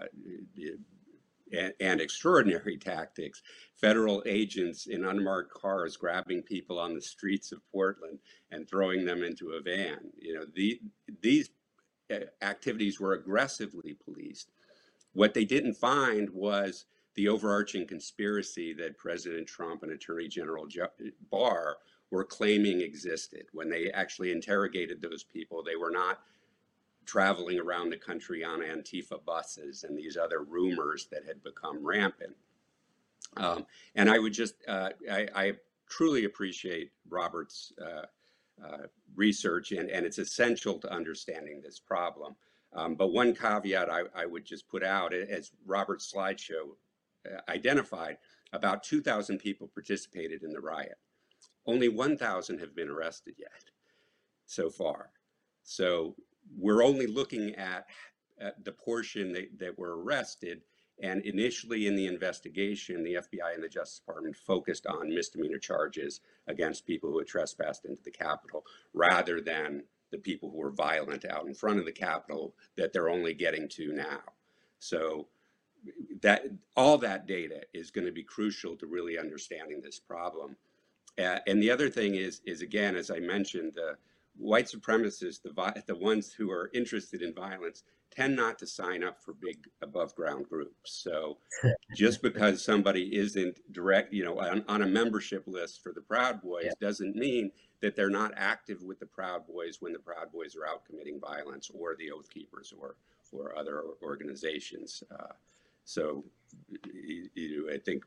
and extraordinary tactics. Federal agents in unmarked cars grabbing people on the streets of Portland and throwing them into a van. These activities were aggressively policed. What they didn't find was the overarching conspiracy that President Trump and Attorney General Barr were claiming existed. When they actually interrogated those people, they were not traveling around the country on Antifa buses and these other rumors that had become rampant. And I would just, I truly appreciate Robert's research, and it's essential to understanding this problem. But one caveat I would just put out, as Robert's slideshow identified, about 2,000 people participated in the riot. Only 1,000 have been arrested yet so far. So we're only looking at the portion that were arrested. And initially in the investigation, the FBI and the Justice Department focused on misdemeanor charges against people who had trespassed into the Capitol, rather than the people who were violent out in front of the Capitol that they're only getting to now. So that all that data is going to be crucial to really understanding this problem. And the other thing is again, as I mentioned, the white supremacists, the ones who are interested in violence, tend not to sign up for big above ground groups. So just because somebody isn't direct, on a membership list for the Proud Boys, doesn't mean that they're not active with the Proud Boys when the Proud Boys are out committing violence, or the Oath Keepers or other organizations. So I think,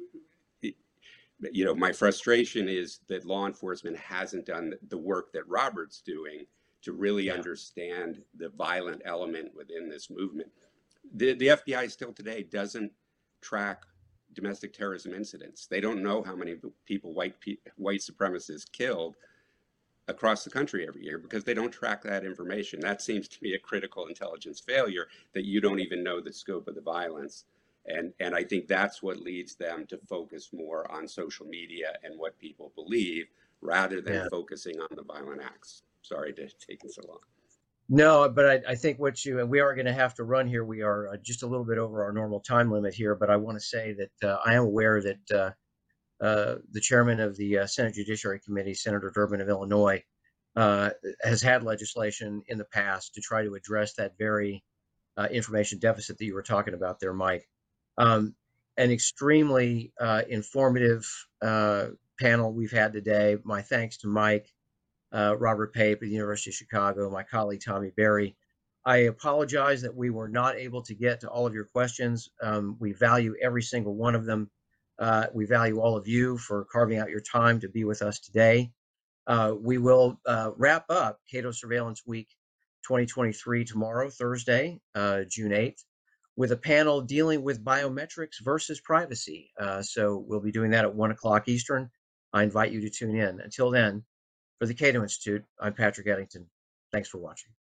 my frustration is that law enforcement hasn't done the work that Robert's doing to really understand the violent element within this movement. The FBI still today doesn't track domestic terrorism incidents. They don't know how many people white supremacists killed across the country every year, because they don't track that information. That seems to be a critical intelligence failure, that you don't even know the scope of the violence. And I think that's what leads them to focus more on social media and what people believe, rather than focusing on the violent acts. Sorry to take so long. No, but I think we are going to have to run here. We are just a little bit over our normal time limit here, but I want to say that I am aware that the chairman of the Senate Judiciary Committee, Senator Durbin of Illinois, has had legislation in the past to try to address that very information deficit that you were talking about there, Mike. An extremely informative panel we've had today. My thanks to Mike, Robert Pape at the University of Chicago, my colleague Tommy Berry. I apologize that we were not able to get to all of your questions. We value every single one of them. We value all of you for carving out your time to be with us today. We will wrap up Cato Surveillance Week 2023 tomorrow, Thursday, June 8th, with a panel dealing with biometrics versus privacy. So we'll be doing that at 1 o'clock Eastern. I invite you to tune in. Until then, for the Cato Institute, I'm Patrick Eddington. Thanks for watching.